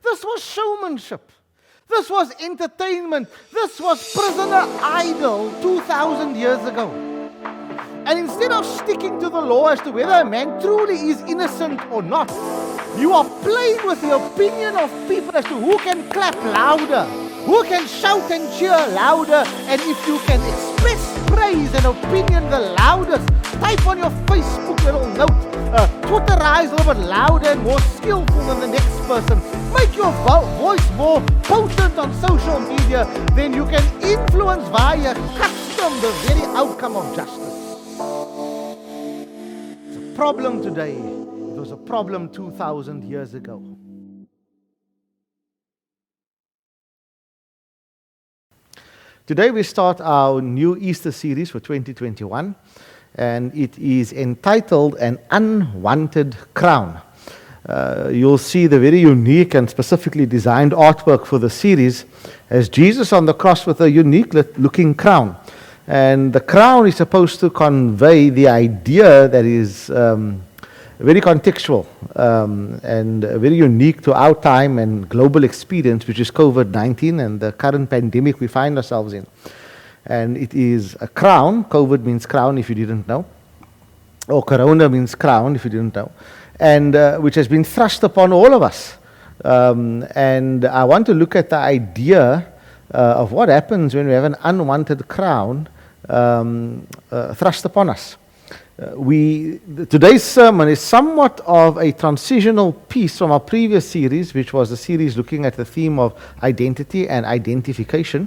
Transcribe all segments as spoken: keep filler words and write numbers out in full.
This was showmanship. This was entertainment. This was prisoner idol two thousand years ago. And instead of sticking to the law as to whether a man truly is innocent or not, you are playing with the opinion of people as to who can clap louder, who can shout and cheer louder, and if you can express praise and opinion the loudest, type on your Facebook little note, uh, Twitterize a little bit louder and more skillful than the next person. Make your vo- voice more potent on social media, then you can influence via custom the very outcome of justice. It's a problem today. It was a problem two thousand years ago. Today we start our new Easter series for twenty twenty-one, and it is entitled An Unwanted Crown. Uh, you'll see the very unique and specifically designed artwork for the series as Jesus on the cross with a unique looking crown. And the crown is supposed to convey the idea that is um, very contextual um, and very unique to our time and global experience, which is COVID nineteen and the current pandemic we find ourselves in. And it is a crown. COVID means crown if you didn't know. Or corona means crown if you didn't know. And uh, which has been thrust upon all of us. Um, and I want to look at the idea uh, of what happens when we have an unwanted crown um, uh, thrust upon us. Uh, we today's sermon is somewhat of a transitional piece from our previous series, which was a series looking at the theme of identity and identification.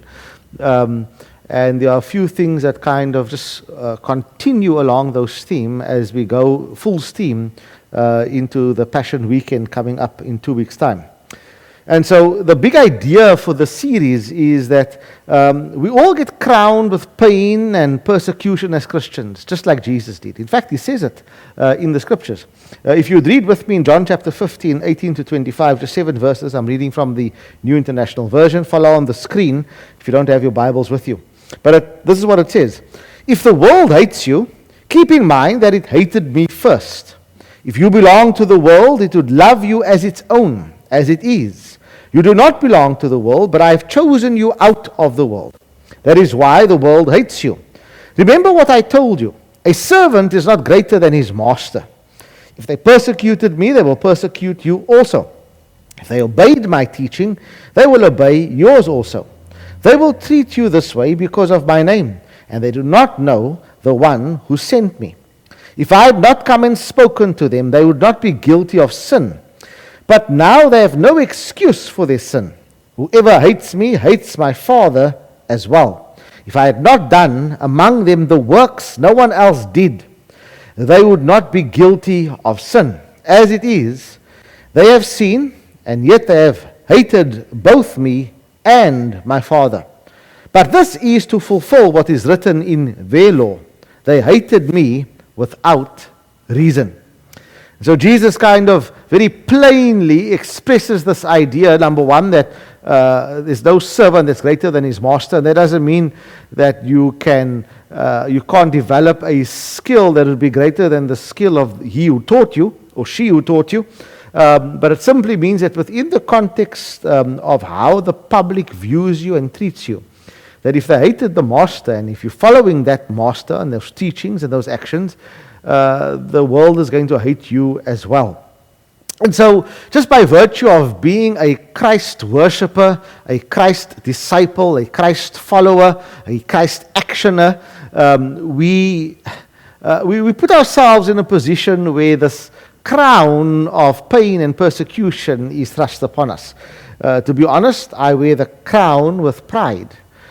Um, and there are a few things that kind of just uh, continue along those themes as we go full steam uh, into the Passion Weekend coming up in two weeks' time. And so the big idea for the series is that um, we all get crowned with pain and persecution as Christians, just like Jesus did. In fact, he says it uh, in the scriptures. Uh, if you'd read with me in John chapter fifteen, eighteen to twenty-five, just seven verses, I'm reading from the New International Version. Follow on the screen if you don't have your Bibles with you. But it, this is what it says. If the world hates you, keep in mind that it hated me first. If you belong to the world, it would love you as its own, as it is. You do not belong to the world, but I have chosen you out of the world. That is why the world hates you. Remember what I told you. A servant is not greater than his master. If they persecuted me, they will persecute you also. If they obeyed my teaching, they will obey yours also. They will treat you this way because of my name, and they do not know the one who sent me. If I had not come and spoken to them, they would not be guilty of sin. But now they have no excuse for their sin. Whoever hates me hates my Father as well. If I had not done among them the works no one else did, they would not be guilty of sin. As it is, they have seen, and yet they have hated both me and my Father. But this is to fulfill what is written in their law. They hated me without reason. So Jesus kind of very plainly expresses this idea, number one, that uh, there's no servant that's greater than his master. And that doesn't mean that you can uh, you can't develop a skill that will be greater than the skill of he who taught you or she who taught you. Um, but it simply means that within the context um, of how the public views you and treats you, that if they hated the master and if you're following that master and those teachings and those actions, Uh, the world is going to hate you as well. And so, just by virtue of being a Christ worshipper, a Christ disciple, a Christ follower, a Christ actioner, um, we, uh, we we put ourselves in a position where this crown of pain and persecution is thrust upon us. Uh, to be honest, I wear the crown with pride.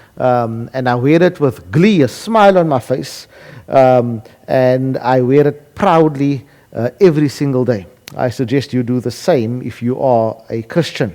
Um, and I wear it with glee, a smile on my face, um, and I wear it proudly uh, every single day. I suggest you do the same if you are a Christian.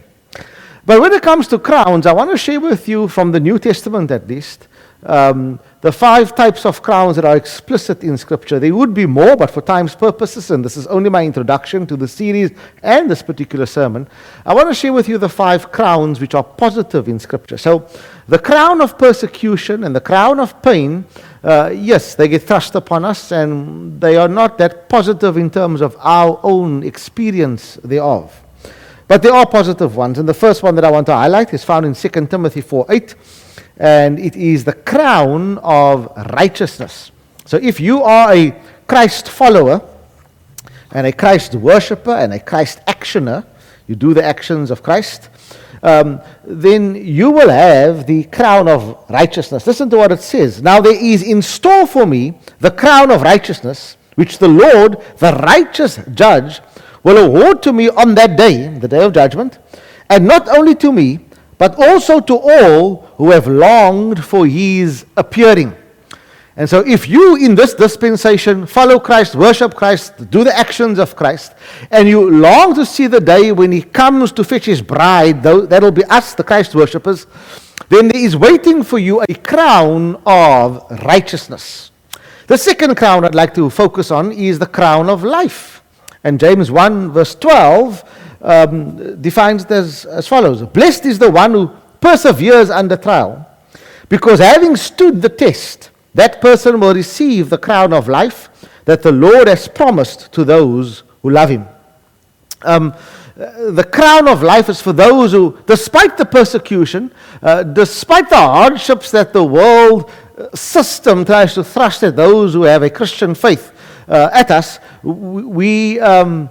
But when it comes to crowns, I want to share with you from the New Testament at least, um, the five types of crowns that are explicit in Scripture. There would be more, but for time's purposes, and this is only my introduction to the series and this particular sermon, I want to share with you the five crowns which are positive in Scripture. So, the crown of persecution and the crown of pain, uh, yes, they get thrust upon us, and they are not that positive in terms of our own experience thereof. but there are positive ones. And the first one that I want to highlight is found in Second Timothy four eight, and it is the crown of righteousness. So if you are a Christ follower and a Christ worshipper and a Christ actioner, you do the actions of Christ, um, then you will have the crown of righteousness. Listen to what it says. Now there is in store for me the crown of righteousness, which the Lord, the righteous judge, will award to me on that day, the day of judgment, and not only to me, but also to all who have longed for his appearing. And so if you in this dispensation follow Christ, worship Christ, do the actions of Christ, and you long to see the day when he comes to fetch his bride, that'll be us, the Christ worshippers, then there is waiting for you a crown of righteousness. The second crown I'd like to focus on is the crown of life. And James one verse twelve um, defines it as, as follows. Blessed is the one who perseveres under trial, because having stood the test, that person will receive the crown of life that the Lord has promised to those who love him. Um, the crown of life is for those who, despite the persecution, uh, despite the hardships that the world system tries to thrust at those who have a Christian faith uh, at us, we, um,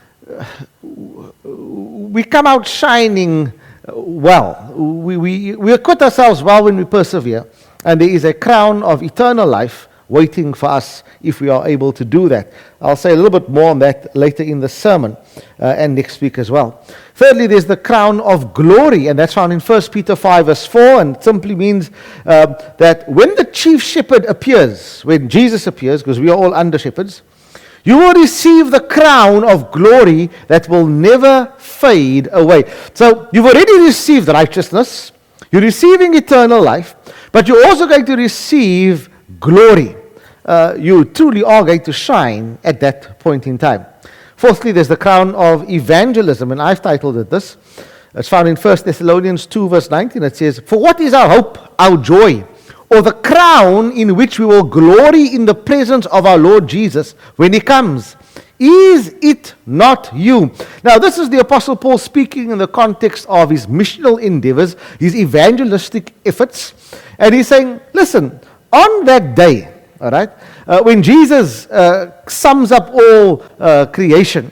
we come out shining well. We, we, we acquit ourselves well when we persevere. And there is a crown of eternal life waiting for us if we are able to do that. I'll say a little bit more on that later in the sermon uh, and next week as well. Thirdly, there's the crown of glory, and that's found in First Peter five verse four, and it simply means uh, that when the chief shepherd appears, when Jesus appears, because we are all under shepherds, you will receive the crown of glory that will never fade away. So you've already received righteousness, you're receiving eternal life, but you're also going to receive glory. Uh, you truly are going to shine at that point in time. Fourthly, there's the crown of evangelism, and I've titled it this. It's found in First Thessalonians two verse nineteen. It says, for what is our hope, our joy, or the crown in which we will glory in the presence of our Lord Jesus when he comes? Is it not you? Now, this is the Apostle Paul speaking in the context of his missional endeavors, his evangelistic efforts. And he's saying, listen, on that day, all right, uh, when Jesus uh, sums up all uh, creation,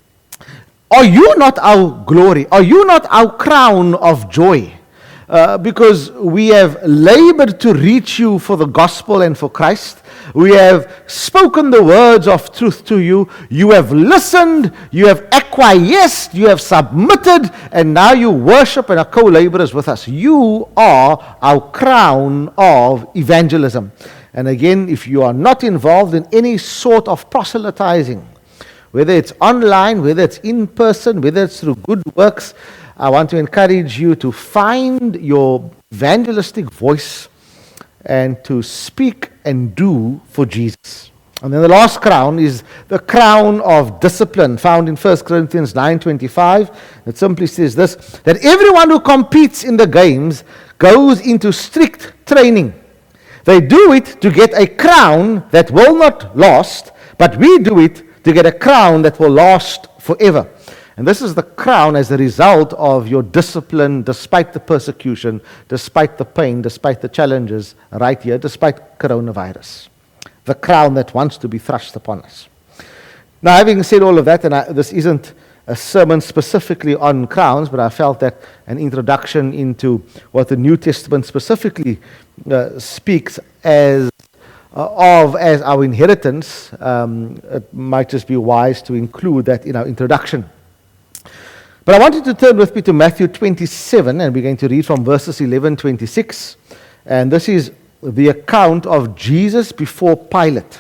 are you not our glory? Are you not our crown of joy? Uh, because we have labored to reach you for the gospel and for Christ. We have spoken the words of truth to you. You have listened. You have acquiesced. You have submitted. And now you worship and are co-laborers with us. You are our crown of evangelism. And again, if you are not involved in any sort of proselytizing, whether it's online, whether it's in person, whether it's through good works, I want to encourage you to find your evangelistic voice and to speak and do for Jesus. And then the last crown is the crown of discipline, found in First Corinthians nine twenty-five. It simply says this, that everyone who competes in the games goes into strict training. They do it to get a crown that will not last, but we do it to get a crown that will last forever. And this is the crown as a result of your discipline, despite the persecution, despite the pain, despite the challenges right here, despite coronavirus. The crown that wants to be thrust upon us. Now, having said all of that, and I, this isn't a sermon specifically on crowns, but I felt that an introduction into what the New Testament specifically uh, speaks as uh, of as our inheritance, um, it might just be wise to include that in our introduction. But I want you to turn with me to Matthew twenty-seven, and we're going to read from verses eleven to twenty-six. And this is the account of Jesus before Pilate.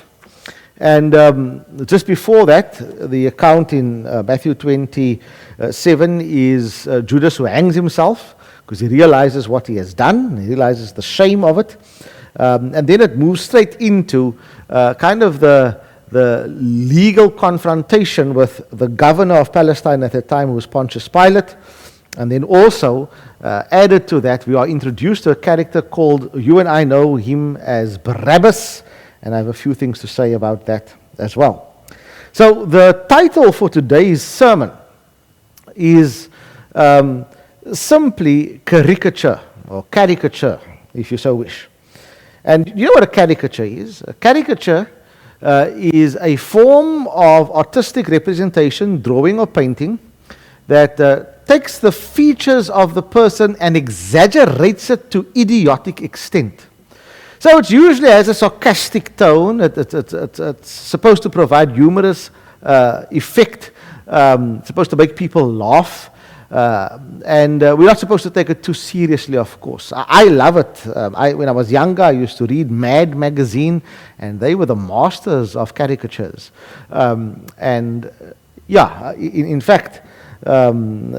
And um, just before that, the account in uh, Matthew twenty-seven is uh, Judas who hangs himself because he realizes what he has done, he realizes the shame of it. Um, and then it moves straight into uh, kind of the the legal confrontation with the governor of Palestine at that time, who was Pontius Pilate. And then also, uh, added to that, we are introduced to a character called, you and I know him as Barabbas, and I have a few things to say about that as well. So the title for today's sermon is um, simply caricature or caricature, if you so wish. And you know what a caricature is? A caricature uh, is a form of artistic representation, drawing or painting, that uh, takes the features of the person and exaggerates it to idiotic extent. So it usually has a sarcastic tone. It, it, it, it, it's supposed to provide humorous uh, effect. Um, it's supposed to make people laugh. Uh, and uh, we're not supposed to take it too seriously, of course. I, I love it. Um, I, when I was younger, I used to read Mad magazine, and they were the masters of caricatures. Um, and uh, yeah, in, in fact, um,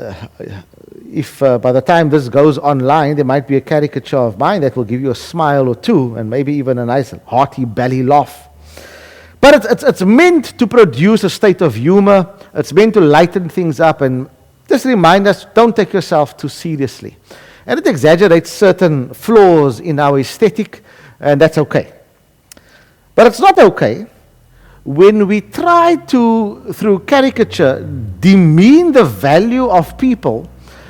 if uh, by the time this goes online, there might be a caricature of mine that will give you a smile or two, and maybe even a nice hearty belly laugh. But it's, it's, it's meant to produce a state of humor. It's meant to lighten things up and just remind us, don't take yourself too seriously. And it exaggerates certain flaws in our aesthetic, and that's okay. But it's not okay when we try to, through caricature, demean the value of people,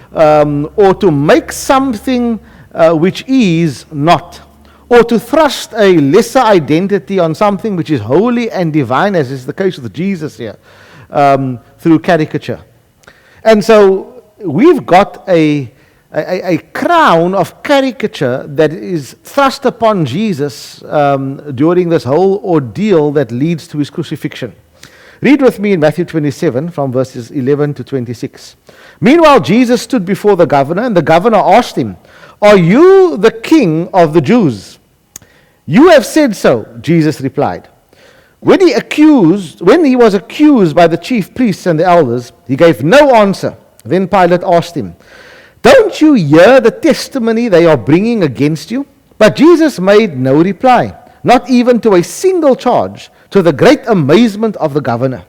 um, or to make something uh, which is not, or to thrust a lesser identity on something which is holy and divine, as is the case with Jesus here, um, through caricature. And so we've got a, a, a crown of caricature that is thrust upon Jesus um, during this whole ordeal that leads to his crucifixion. Read with me in Matthew twenty-seven from verses eleven to twenty-six. Meanwhile, Jesus stood before the governor, and the governor asked him, "Are you the king of the Jews?" "You have said so," Jesus replied. When he accused, when he was accused by the chief priests and the elders, he gave no answer. Then Pilate asked him, "Don't you hear the testimony they are bringing against you?" But Jesus made no reply, not even to a single charge, to the great amazement of the governor.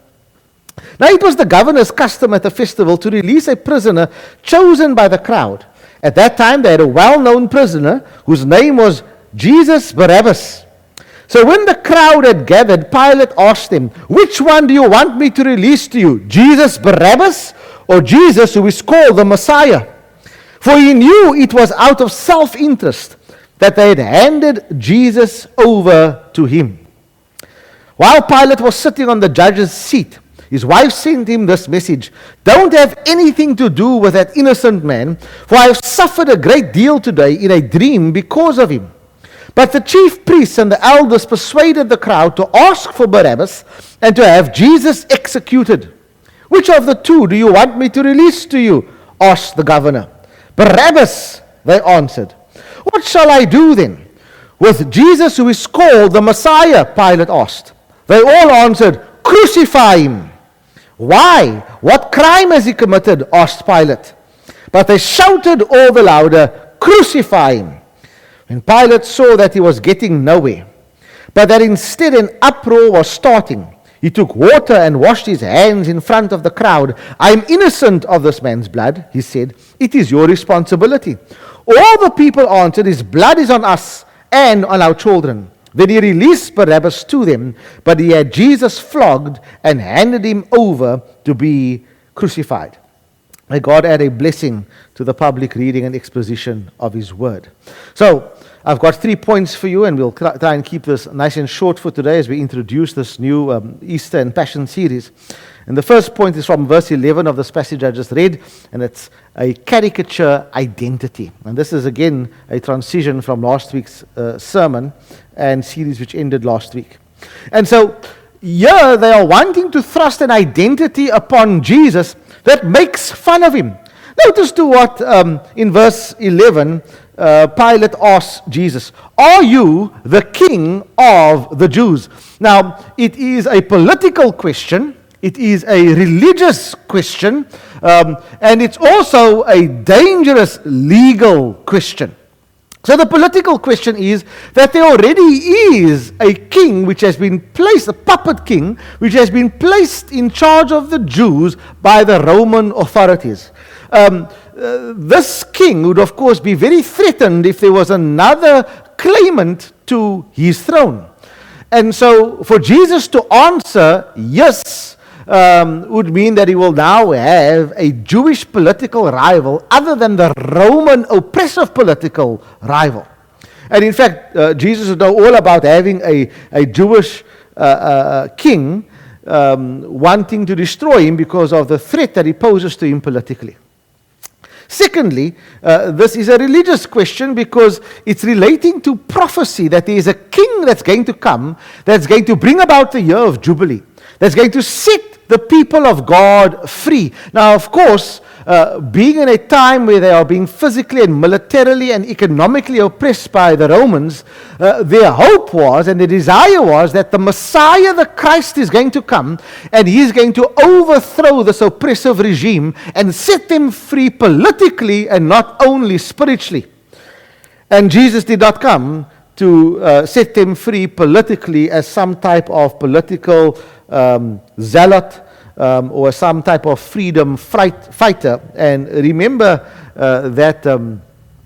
Now it was the governor's custom at the festival to release a prisoner chosen by the crowd. At that time they had a well-known prisoner whose name was Jesus Barabbas. So when the crowd had gathered, Pilate asked them, "Which one do you want me to release to you, Jesus Barabbas or Jesus who is called the Messiah?" For he knew it was out of self-interest that they had handed Jesus over to him. While Pilate was sitting on the judge's seat, his wife sent him this message: "Don't have anything to do with that innocent man, for I have suffered a great deal today in a dream because of him." But the chief priests and the elders persuaded the crowd to ask for Barabbas and to have Jesus executed. "Which of the two do you want me to release to you?" asked the governor. "Barabbas," they answered. "What shall I do then with Jesus who is called the Messiah?" Pilate asked. They all answered, "Crucify him." "Why? What crime has he committed?" asked Pilate. But they shouted all the louder, "Crucify him." When Pilate saw that he was getting nowhere, but that instead an uproar was starting, he took water and washed his hands in front of the crowd. "I am innocent of this man's blood," he said. "It is your responsibility." All the people answered, "His blood is on us and on our children." Then he released Barabbas to them, but he had Jesus flogged and handed him over to be crucified. May God add a blessing to the public reading and exposition of his word. So, I've got three points for you, and we'll try and keep this nice and short for today as we introduce this new um, Easter and Passion series. And the first point is from verse eleven of this passage I just read, and it's a caricature identity. And this is again a transition from last week's uh, sermon and series which ended last week. And so, here they are wanting to thrust an identity upon Jesus that makes fun of him. Notice to what um, in verse eleven, uh, Pilate asks Jesus, "Are you the king of the Jews?" Now, it is a political question, it is a religious question, um, and it's also a dangerous legal question. So the political question is that there already is a king which has been placed, a puppet king, which has been placed in charge of the Jews by the Roman authorities. Um, uh, this king would, of course, be very threatened if there was another claimant to his throne. And so for Jesus to answer, yes, um, would mean that he will now have a Jewish political rival other than the Roman oppressive political rival. And in fact, uh, Jesus would know all about having a, a Jewish uh, uh, king um, wanting to destroy him because of the threat that he poses to him politically. Secondly, uh, this is a religious question because it's relating to prophecy that there is a king that's going to come, that's going to bring about the year of Jubilee, that's going to set the people of God free. Now, of course, uh, being in a time where they are being physically and militarily and economically oppressed by the Romans, uh, their hope was and their desire was that the Messiah, the Christ, is going to come and he is going to overthrow this oppressive regime and set them free politically and not only spiritually. And Jesus did not come to uh, set them free politically as some type of political um, zealot um, or some type of freedom fright, fighter. And remember uh, that um,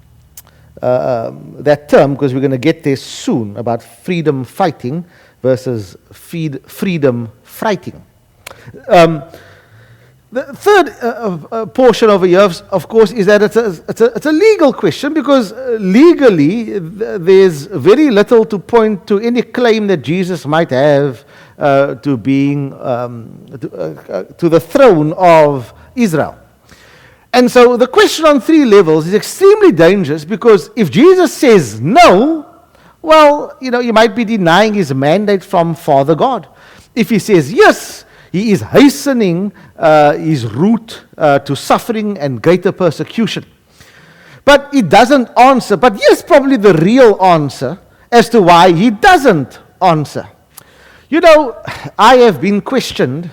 uh, um, that term, because we're going to get there soon, about freedom fighting versus feed, freedom fighting. Um, The third uh, uh, portion over here, of, of course, is that it's a, it's, a, it's a legal question because uh, legally th- there's very little to point to any claim that Jesus might have uh, to being um, to, uh, uh, to the throne of Israel. And so the question on three levels is extremely dangerous because if Jesus says no, well, you know, you might be denying his mandate from Father God. If he says yes, he is hastening uh, his route uh, to suffering and greater persecution. But he doesn't answer. But here's probably the real answer as to why he doesn't answer. You know, I have been questioned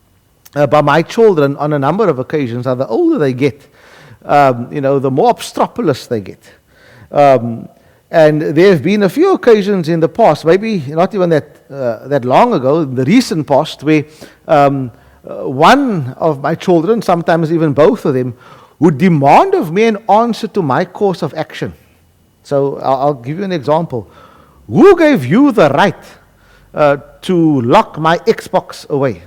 uh, by my children on a number of occasions. How the older they get, um, you know, the more obstropolous they get. Um, And there have been a few occasions in the past, maybe not even that uh, that long ago, in the recent past, where um, uh, one of my children, sometimes even both of them, would demand of me an answer to my course of action. So I'll, I'll give you an example. Who gave you the right uh, to lock my Xbox away?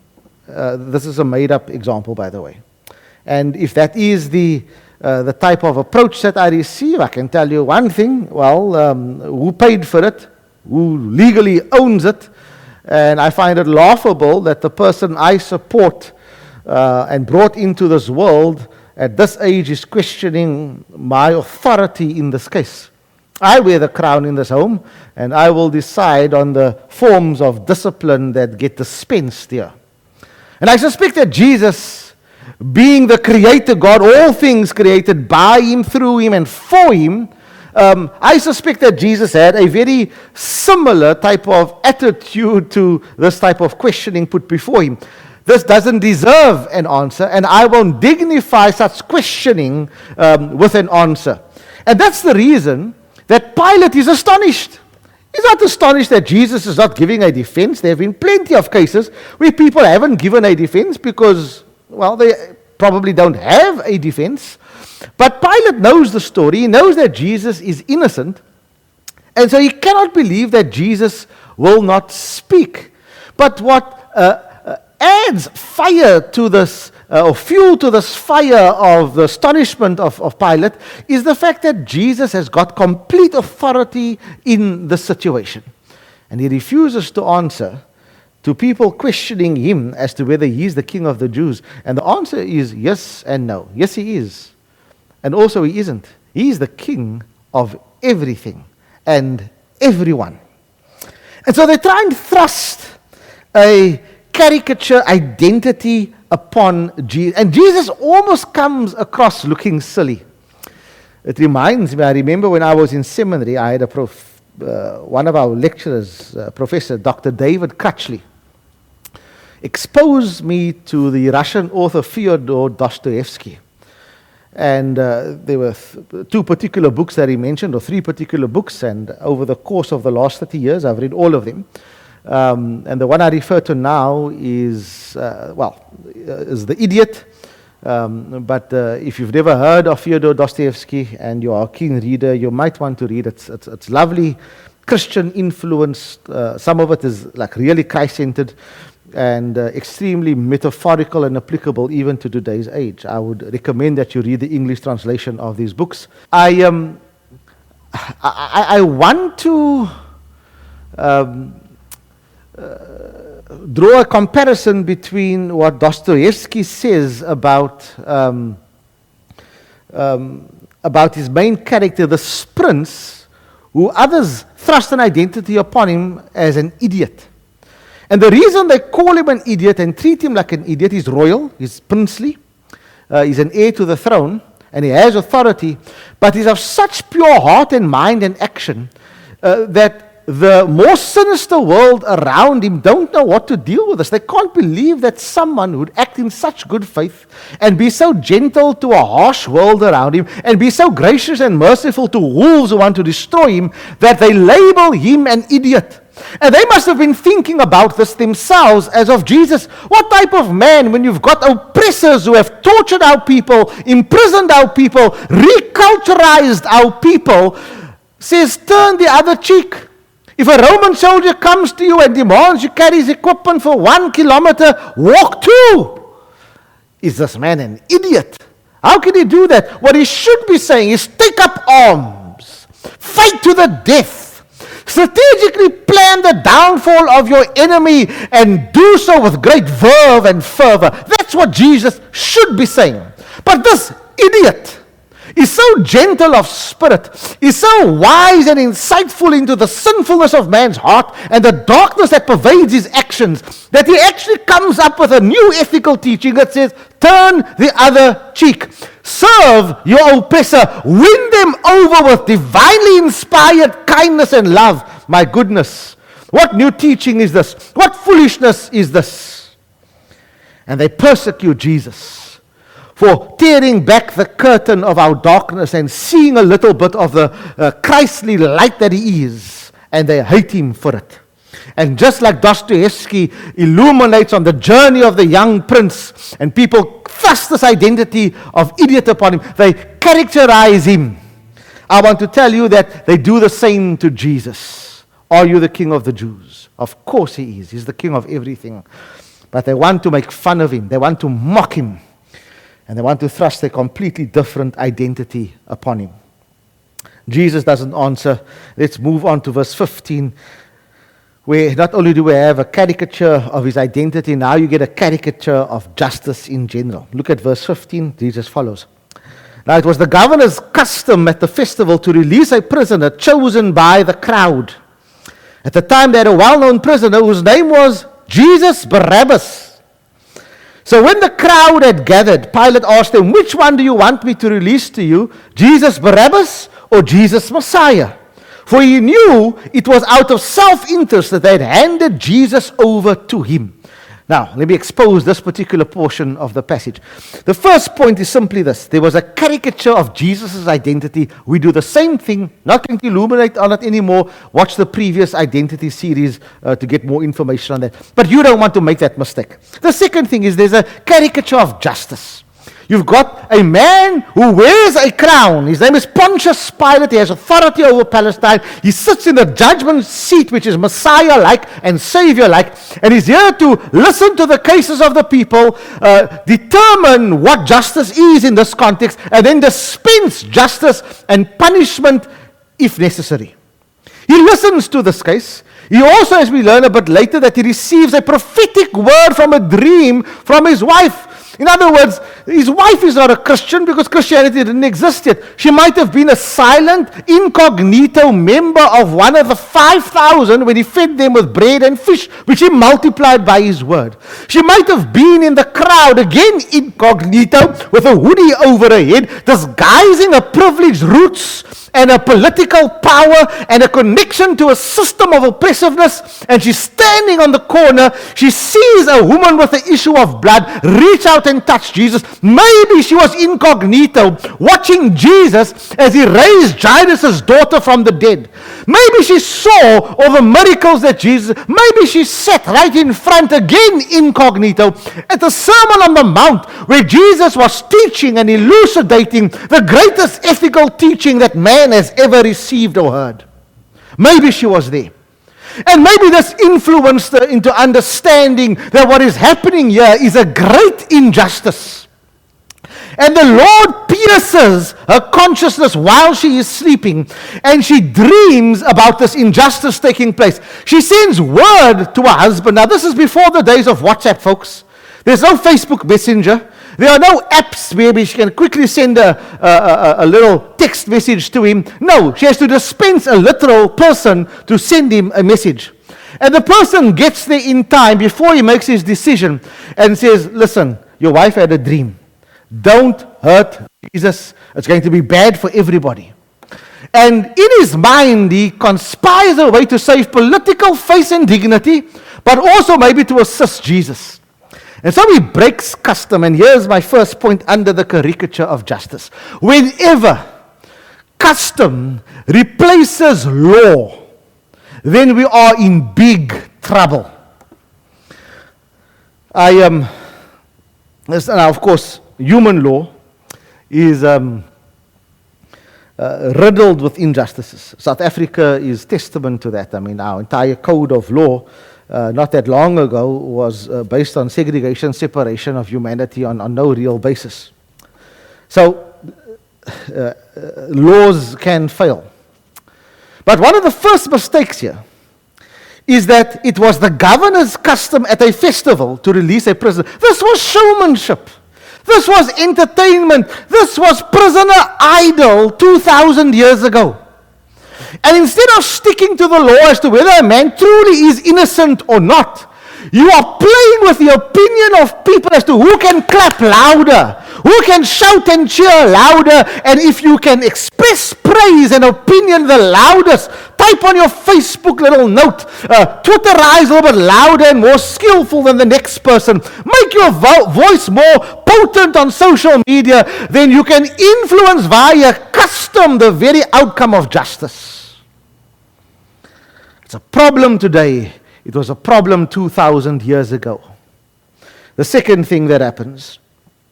Uh, this is a made-up example, by the way. And if that is the Uh, the type of approach that I receive, I can tell you one thing. Well, um, who paid for it? Who legally owns it? And I find it laughable that the person I support uh, and brought into this world at this age is questioning my authority in this case. I wear the crown in this home, and I will decide on the forms of discipline that get dispensed here. And I suspect that Jesus, being the creator God, all things created by him, through him, and for him, um, I suspect that Jesus had a very similar type of attitude to this type of questioning put before him. This doesn't deserve an answer, and I won't dignify such questioning um, with an answer. And that's the reason that Pilate is astonished. He's not astonished that Jesus is not giving a defense. There have been plenty of cases where people haven't given a defense because, well, they probably don't have a defense. But Pilate knows the story. He knows that Jesus is innocent. And so he cannot believe that Jesus will not speak. But what uh, uh, adds fire to this, uh, or fuel to this fire of the astonishment of, of Pilate, is the fact that Jesus has got complete authority in the situation. And he refuses to answer to people questioning him as to whether he is the king of the Jews. And the answer is yes and no. Yes, he is. And also he isn't. He is the king of everything and everyone. And so they try and thrust a caricature identity upon Jesus. And Jesus almost comes across looking silly. It reminds me, I remember when I was in seminary, I had a prof, uh, one of our lecturers, uh, Professor Doctor David Crutchley, exposed me to the Russian author Fyodor Dostoevsky. And uh, there were th- two particular books that he mentioned, or three particular books, and over the course of the last thirty years, I've read all of them. Um, and the one I refer to now is, uh, well, uh, is The Idiot. Um, but uh, if you've never heard of Fyodor Dostoevsky and you are a keen reader, you might want to read it. It's, it's, it's lovely, Christian influenced. Uh, some of it is like really Christ-centered. and uh, extremely metaphorical and applicable even to today's age. I would recommend that you read the English translation of these books. I um, I, I want to um, uh, draw a comparison between what Dostoevsky says about um, um, about his main character, the prince, who others thrust an identity upon him as an idiot. And the reason they call him an idiot and treat him like an idiot, he's royal, he's princely, uh, he's an heir to the throne, and he has authority, but he's of such pure heart and mind and action uh, that the more sinister world around him don't know what to deal with this. They can't believe that someone would act in such good faith and be so gentle to a harsh world around him and be so gracious and merciful to wolves who want to destroy him that they label him an idiot. And they must have been thinking about this themselves as of Jesus. What type of man, when you've got oppressors who have tortured our people, imprisoned our people, reculturized our people, says turn the other cheek? If a Roman soldier comes to you and demands you carry his equipment for one kilometer, walk two. Is this man an idiot? How can he do that? What he should be saying is take up arms, fight to the death, strategically plan the downfall of your enemy, and do so with great verve and fervor. That's what Jesus should be saying. But this idiot is so gentle of spirit, is so wise and insightful into the sinfulness of man's heart and the darkness that pervades his actions, that he actually comes up with a new ethical teaching that says, turn the other cheek. Serve your oppressor. Win them over with divinely inspired kindness and love. My goodness, what new teaching is this? What foolishness is this? And they persecute Jesus for tearing back the curtain of our darkness and seeing a little bit of the uh, Christly light that he is. And they hate him for it. And just like Dostoevsky illuminates on the journey of the young prince, and people thrust this identity of idiot upon him, they characterize him. I want to tell you that they do the same to Jesus. Are you the king of the Jews? Of course he is. He's the king of everything. But they want to make fun of him. They want to mock him. And they want to thrust a completely different identity upon him. Jesus doesn't answer. Let's move on to verse fifteen, where not only do we have a caricature of his identity, now you get a caricature of justice in general. Look at verse fifteen. Jesus follows. Now it was the governor's custom at the festival to release a prisoner chosen by the crowd. At the time they had a well-known prisoner whose name was Jesus Barabbas. So when the crowd had gathered, Pilate asked them, which one do you want me to release to you, Jesus Barabbas or Jesus Messiah? For he knew it was out of self-interest that they had handed Jesus over to him. Now, let me expose this particular portion of the passage. The first point is simply this. There was a caricature of Jesus' identity. We do the same thing. Not going to illuminate on it anymore. Watch the previous identity series uh, to get more information on that. But you don't want to make that mistake. The second thing is there's a caricature of justice. You've got a man who wears a crown. His name is Pontius Pilate. He has authority over Palestine. He sits in the judgment seat, which is Messiah-like and Savior-like. And he's here to listen to the cases of the people, uh, determine what justice is in this context, and then dispense justice and punishment if necessary. He listens to this case. He also, as we learn a bit later, that he receives a prophetic word from a dream from his wife. In other words, his wife is not a Christian because Christianity didn't exist yet. She might have been a silent, incognito member of one of the five thousand when he fed them with bread and fish, which he multiplied by his word. She might have been in the crowd, again incognito, with a hoodie over her head, disguising her privileged roots and a political power and a connection to a system of oppressiveness. And she's standing on the corner. She sees a woman with the issue of blood reach out and touch Jesus. Maybe she was incognito, watching Jesus as he raised Jairus' daughter from the dead. Maybe she saw all the miracles that Jesus, maybe she sat right in front, again incognito, at the Sermon on the Mount, where Jesus was teaching and elucidating the greatest ethical teaching that man has ever received or heard. Maybe she was there. And maybe this influenced her into understanding that what is happening here is a great injustice. And the Lord pierces her consciousness while she is sleeping, and she dreams about this injustice taking place. She sends word to her husband. Now, this is before the days of WhatsApp, folks. There's no Facebook Messenger. There are no apps where she can quickly send a, a, a, a little text message to him. No, she has to dispense a literal person to send him a message. And the person gets there in time before he makes his decision and says, listen, your wife had a dream. Don't hurt Jesus. It's going to be bad for everybody. And in his mind, he conspires a way to save political face and dignity, but also maybe to assist Jesus. And so he breaks custom. And here's my first point under the caricature of justice. Whenever custom replaces law, then we are in big trouble. I am, um, now of course, human law is um, uh, riddled with injustices. South Africa is testament to that. I mean, our entire code of law, uh, not that long ago, was uh, based on segregation, separation of humanity on, on no real basis. So, uh, uh, laws can fail. But one of the first mistakes here is that it was the governor's custom at a festival to release a prisoner. This was showmanship. This was entertainment. This was prisoner idol two thousand years ago. And instead of sticking to the law as to whether a man truly is innocent or not, you are playing with the opinion of people as to who can clap louder, who can shout and cheer louder, and if you can express praise and opinion the loudest, type on your Facebook little note, uh, Twitterize a little bit louder and more skillful than the next person, make your vo- voice more potent on social media, then you can influence via custom the very outcome of justice. It's a problem today. It was a problem two thousand years ago. The second thing that happens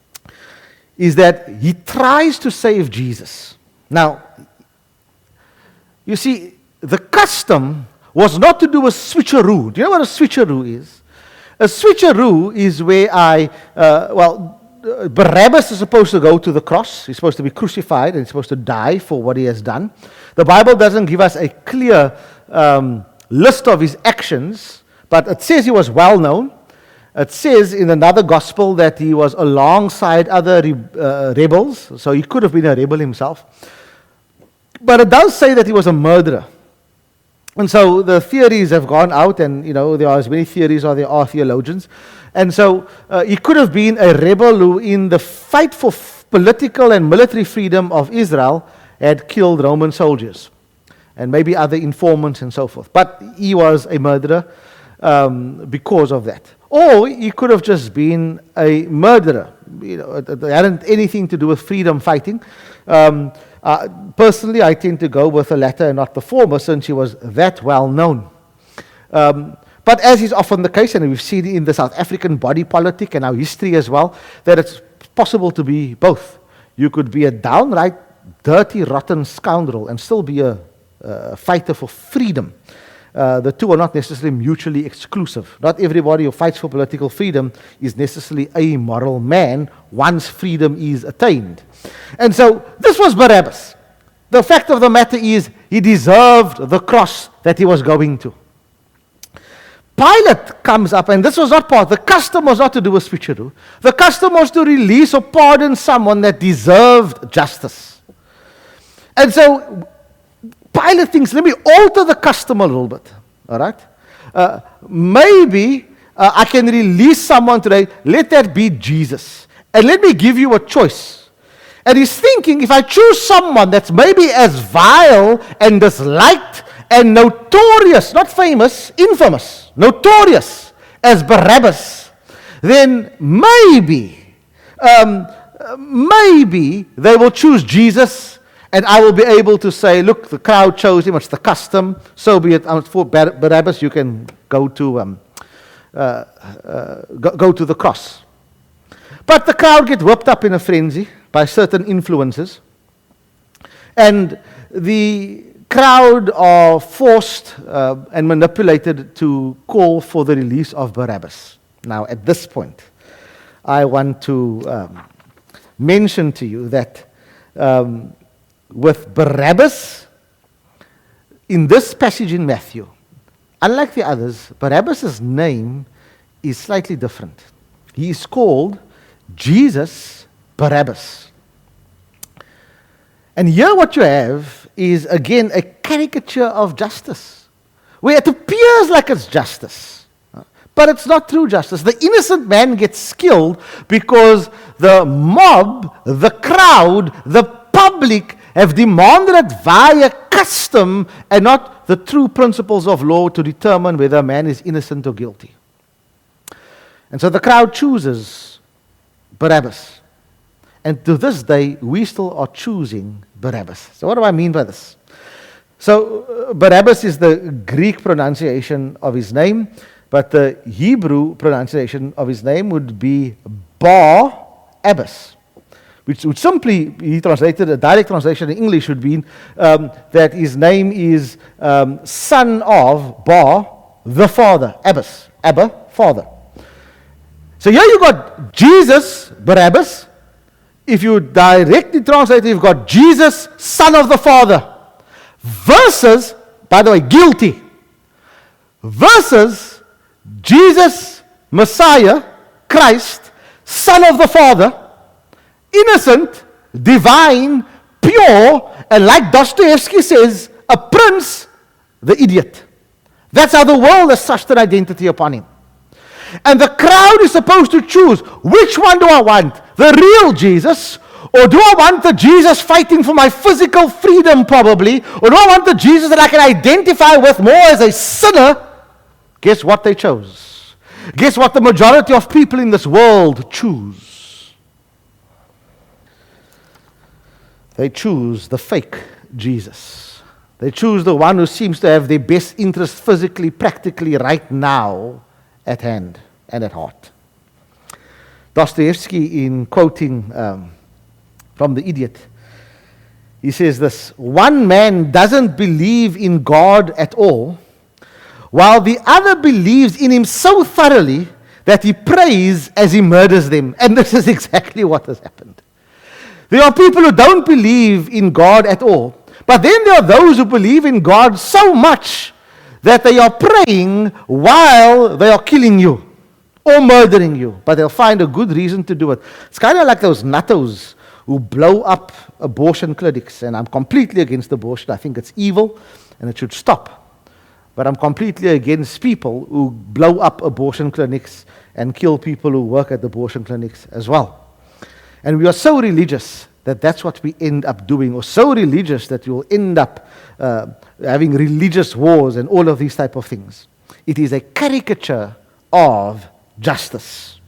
is that he tries to save Jesus. Now, you see, the custom was not to do a switcheroo. Do you know what a switcheroo is? A switcheroo is where I, uh, well, Barabbas is supposed to go to the cross. He's supposed to be crucified and he's supposed to die for what he has done. The Bible doesn't give us a clear um, list of his actions, but it says he was well known. It says in another gospel that he was alongside other re- uh, rebels, so he could have been a rebel himself. But it does say that he was a murderer. And so the theories have gone out, and you know there are as many theories as there are theologians. And so uh, he could have been a rebel who, in the fight for f- political and military freedom of Israel, had killed Roman soldiers and maybe other informants and so forth. But he was a murderer um, because of that. Or he could have just been a murderer. You know, it, it hadn't anything to do with freedom fighting. Um, uh, personally, I tend to go with the latter and not the former, since he was that well known. Um, but as is often the case, and we've seen in the South African body politic and our history as well, that it's possible to be both. You could be a downright dirty, rotten scoundrel and still be a uh, fighter for freedom. Uh, the two are not necessarily mutually exclusive. Not everybody who fights for political freedom is necessarily a moral man once freedom is attained. And so this was Barabbas. The fact of the matter is he deserved the cross that he was going to. Pilate comes up, and this was not part, the custom was not to do with switcheroo. The custom was to release or pardon someone that deserved justice. And so Pilate thinks, let me alter the custom a little bit, all right? Uh, maybe uh, I can release someone today, let that be Jesus. And let me give you a choice. And he's thinking, if I choose someone that's maybe as vile and disliked and notorious, not famous, infamous, notorious as Barabbas, then maybe, um, maybe they will choose Jesus, and I will be able to say, look, the crowd chose him, it's the custom, so be it. For Barabbas, you can go to um, uh, uh, go, go to the cross. But the crowd get whipped up in a frenzy by certain influences, and the crowd are forced uh, and manipulated to call for the release of Barabbas. Now, at this point, I want to um, mention to you that um, with Barabbas, in this passage in Matthew, unlike the others, Barabbas' name is slightly different. He is called Jesus Barabbas. And here what you have is, again, a caricature of justice, where it appears like it's justice, but it's not true justice. The innocent man gets killed because the mob, the crowd, the public have demanded it via custom and not the true principles of law to determine whether a man is innocent or guilty. And so the crowd chooses Barabbas. And to this day, we still are choosing Barabbas. So what do I mean by this? So uh, Barabbas is the Greek pronunciation of his name, but the Hebrew pronunciation of his name would be Bar-Abbas, which would simply be translated, a direct translation in English would be um, that his name is um, son of Bar, the father, Abbas, Abba, father. So here you got Jesus, Barabbas. If you directly translate it, you've got Jesus, son of the Father, versus, by the way, guilty, versus Jesus, Messiah, Christ, son of the Father, innocent, divine, pure, and like Dostoevsky says, a prince, the idiot. That's how the world has such an identity upon him. And the crowd is supposed to choose, which one do I want? The real Jesus, or do I want the Jesus fighting for my physical freedom probably, or do I want the Jesus that I can identify with more as a sinner? Guess what they chose? Guess what the majority of people in this world choose? They choose the fake Jesus. They choose the one who seems to have their best interest physically, practically right now at hand and at heart. Dostoevsky, in quoting um, from The Idiot, he says this: one man doesn't believe in God at all, while the other believes in him so thoroughly that he prays as he murders them. And this is exactly what has happened. There are people who don't believe in God at all, but then there are those who believe in God so much that they are praying while they are killing you or murdering you, but they'll find a good reason to do it. It's kind of like those nuttos who blow up abortion clinics, and I'm completely against abortion. I think it's evil and it should stop. But I'm completely against people who blow up abortion clinics and kill people who work at abortion clinics as well. And we are so religious that that's what we end up doing, or so religious that you'll end up uh, having religious wars and all of these type of things. It is a caricature of justice.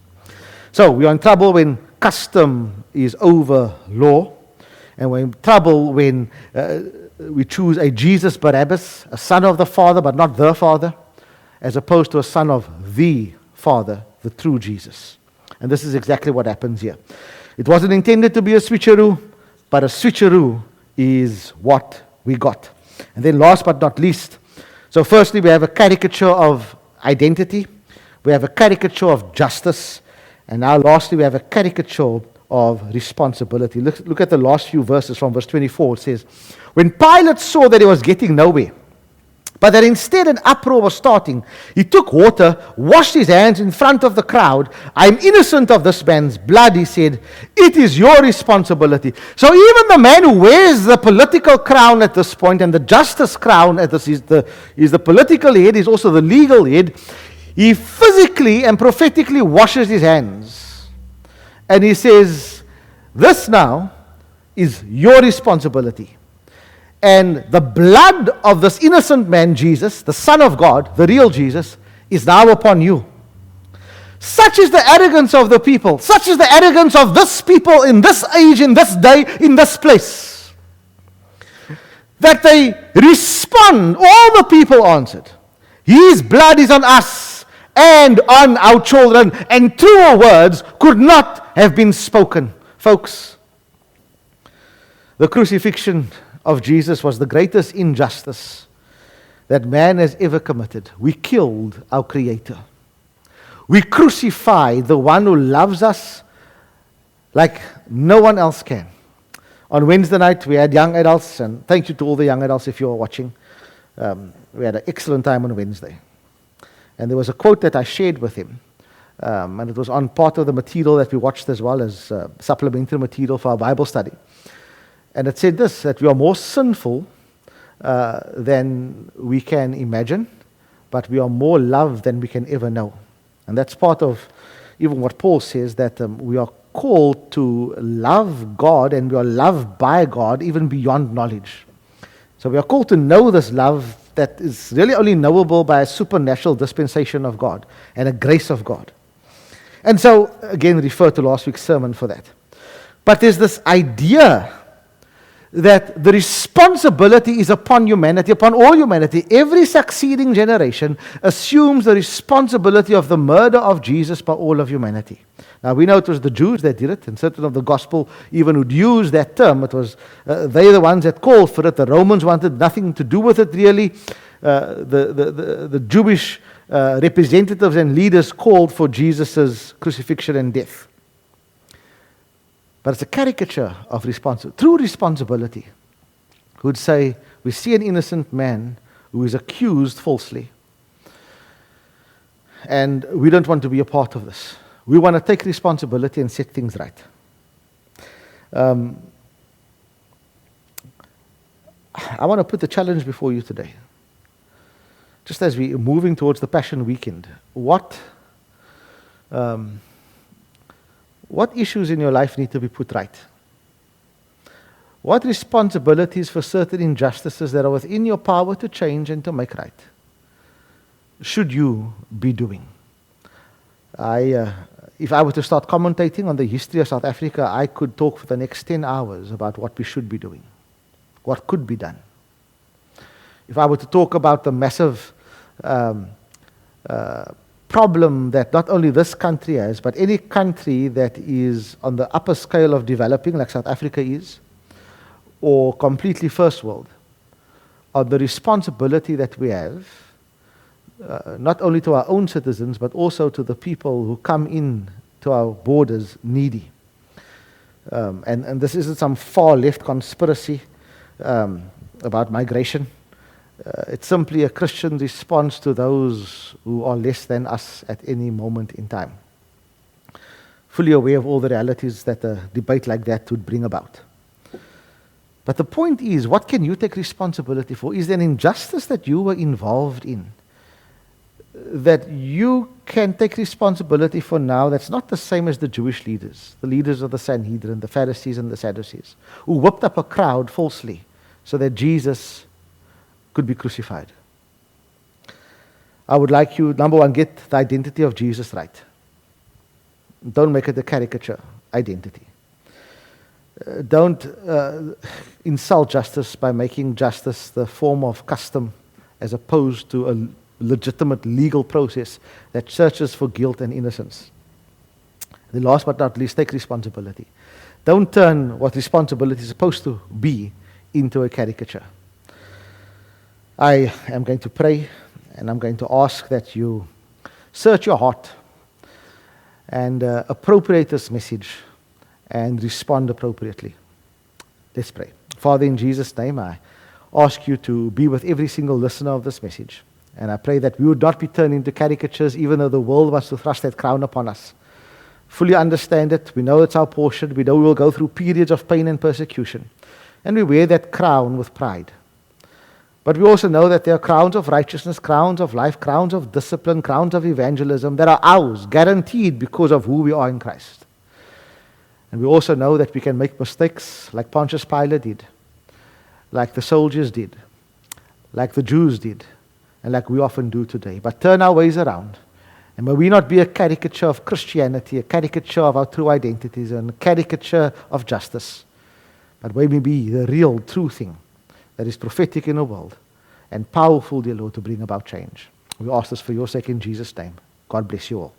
So we are in trouble when custom is over law, and we're in trouble when uh, we choose a Jesus Barabbas, a son of the Father but not the Father, as opposed to a son of the Father, the true Jesus. And this is exactly what happens here. It wasn't intended to be a switcheroo, but a switcheroo is what we got. And then last but not least, so firstly we have a caricature of identity, we have a caricature of justice, and now lastly we have a caricature of responsibility. Look, look at the last few verses from verse twenty-four. It says, when Pilate saw that he was getting nowhere, but that instead an uproar was starting, he took water, washed his hands in front of the crowd. I'm innocent of this man's blood, he said. It is your responsibility. So even the man who wears the political crown at this point, and the justice crown at this is the, is the political head, is also the legal head, he physically and prophetically washes his hands. And he says, this now is your responsibility. And the blood of this innocent man, Jesus, the Son of God, the real Jesus, is now upon you. Such is the arrogance of the people. Such is the arrogance of this people in this age, in this day, in this place, that they respond. All the people answered, his blood is on us and on our children. And truer words could not have been spoken. Folks, the crucifixion of Jesus was the greatest injustice that man has ever committed. We killed our Creator. We crucified the one who loves us like no one else can. On Wednesday night, we had young adults, and thank you to all the young adults if you are watching. Um, we had an excellent time on Wednesday. And there was a quote that I shared with him, um, and it was on part of the material that we watched as well as uh, supplementary material for our Bible study. And it said this, that we are more sinful uh, than we can imagine, but we are more loved than we can ever know. And that's part of even what Paul says, that um, we are called to love God, and we are loved by God even beyond knowledge. So we are called to know this love that is really only knowable by a supernatural dispensation of God and a grace of God. And so, again, refer to last week's sermon for that. But there's this idea that the responsibility is upon humanity, upon all humanity. Every succeeding generation assumes the responsibility of the murder of Jesus by all of humanity. Now, we know it was the Jews that did it, and certain of the gospel even would use that term. It was uh, they the ones that called for it. The Romans wanted nothing to do with it, really. Uh, the, the, the, the Jewish uh, representatives and leaders called for Jesus' crucifixion and death. But it's a caricature of responsibility, true responsibility. Who would say, we see an innocent man who is accused falsely, and we don't want to be a part of this. We want to take responsibility and set things right. Um, I want to put the challenge before you today. Just as we are moving towards the Passion Weekend, what um, what issues in your life need to be put right? What responsibilities for certain injustices that are within your power to change and to make right should you be doing? I, uh, if I were to start commentating on the history of South Africa, I could talk for the next ten hours about what we should be doing, what could be done. If I were to talk about the massive um, uh, problem that not only this country has, but any country that is on the upper scale of developing, like South Africa is, or completely first world, on the responsibility that we have, uh, not only to our own citizens, but also to the people who come in to our borders needy. Um, and, and this isn't some far left conspiracy um, about migration. Uh, it's simply a Christian response to those who are less than us at any moment in time. Fully aware of all the realities that a debate like that would bring about. But the point is, what can you take responsibility for? Is there an injustice that you were involved in that you can take responsibility for now that's not the same as the Jewish leaders, the leaders of the Sanhedrin, the Pharisees and the Sadducees, who whipped up a crowd falsely so that Jesus could be crucified? I would like you, number one, get the identity of Jesus right. Don't make it a caricature identity. Uh, don't uh, insult justice by making justice the form of custom as opposed to a legitimate legal process that searches for guilt and innocence. The last but not least, take responsibility. Don't turn what responsibility is supposed to be into a caricature. I am going to pray, and I'm going to ask that you search your heart and uh, appropriate this message and respond appropriately. Let's pray. Father, in Jesus' name, I ask you to be with every single listener of this message. And I pray that we would not be turned into caricatures, even though the world wants to thrust that crown upon us. Fully understand it. We know it's our portion. We know we will go through periods of pain and persecution. And we wear that crown with pride. But we also know that there are crowns of righteousness, crowns of life, crowns of discipline, crowns of evangelism that are ours, guaranteed because of who we are in Christ. And we also know that we can make mistakes like Pontius Pilate did, like the soldiers did, like the Jews did, and like we often do today. But turn our ways around. And may we not be a caricature of Christianity, a caricature of our true identities, and a caricature of justice. But may we be the real, true thing that is prophetic in the world and powerful, dear Lord, to bring about change. We ask this for your sake in Jesus' name. God bless you all.